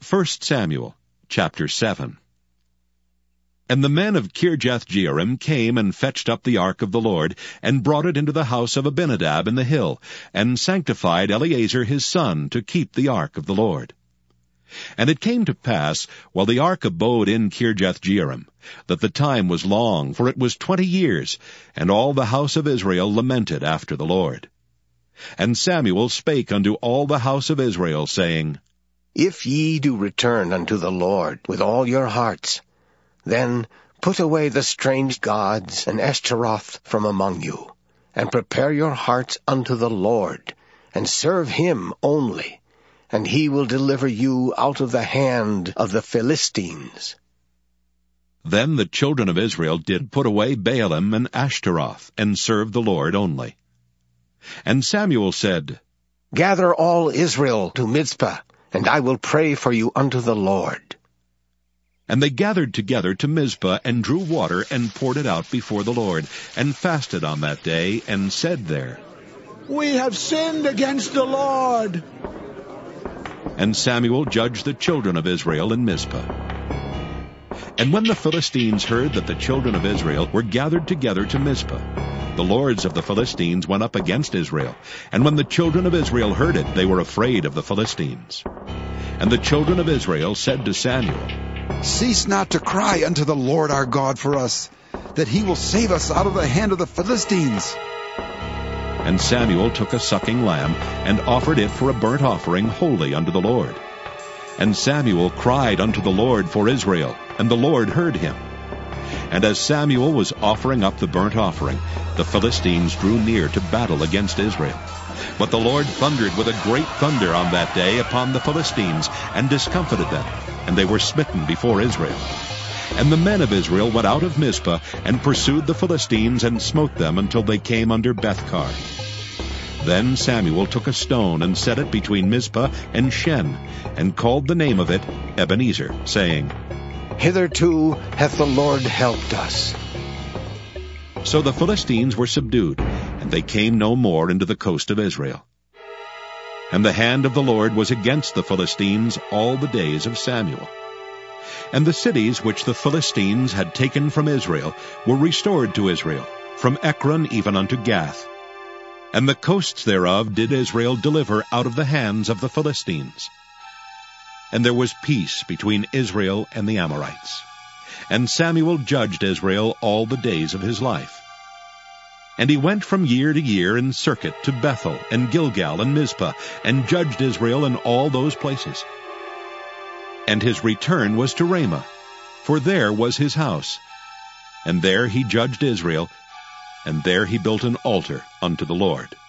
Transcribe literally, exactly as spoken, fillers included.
First Samuel, chapter seven. And the men of Kirjath-jearim came and fetched up the ark of the Lord, and brought it into the house of Abinadab in the hill, and sanctified Eleazar his son to keep the ark of the Lord. And it came to pass, while the ark abode in Kirjath-jearim, that the time was long, for it was twenty years, and all the house of Israel lamented after the Lord. And Samuel spake unto all the house of Israel, saying, If ye do return unto the Lord with all your hearts, then put away the strange gods and Ashtaroth from among you, and prepare your hearts unto the Lord, and serve him only, and he will deliver you out of the hand of the Philistines. Then the children of Israel did put away Baalim and Ashtaroth, and served the Lord only. And Samuel said, Gather all Israel to Mizpah, and I will pray for you unto the Lord. And they gathered together to Mizpah, and drew water, and poured it out before the Lord, and fasted on that day, and said there, We have sinned against the Lord. And Samuel judged the children of Israel in Mizpah. And when the Philistines heard that the children of Israel were gathered together to Mizpah, the lords of the Philistines went up against Israel. And when the children of Israel heard it, they were afraid of the Philistines. And the children of Israel said to Samuel, Cease not to cry unto the Lord our God for us, that he will save us out of the hand of the Philistines. And Samuel took a sucking lamb, and offered it for a burnt offering holy unto the Lord. And Samuel cried unto the Lord for Israel, and the Lord heard him. And as Samuel was offering up the burnt offering, the Philistines drew near to battle against Israel. But the Lord thundered with a great thunder on that day upon the Philistines, and discomfited them, and they were smitten before Israel. And the men of Israel went out of Mizpah, and pursued the Philistines, and smote them until they came under Bethkar. Then Samuel took a stone, and set it between Mizpah and Shen, and called the name of it Ebenezer, saying, Hitherto hath the Lord helped us. So the Philistines were subdued, and they came no more into the coast of Israel. And the hand of the Lord was against the Philistines all the days of Samuel. And the cities which the Philistines had taken from Israel were restored to Israel, from Ekron even unto Gath. And the coasts thereof did Israel deliver out of the hands of the Philistines. And there was peace between Israel and the Amorites. And Samuel judged Israel all the days of his life. And he went from year to year in circuit to Bethel and Gilgal and Mizpah, and judged Israel in all those places. And his return was to Ramah, for there was his house. And there he judged Israel, and there he built an altar unto the Lord.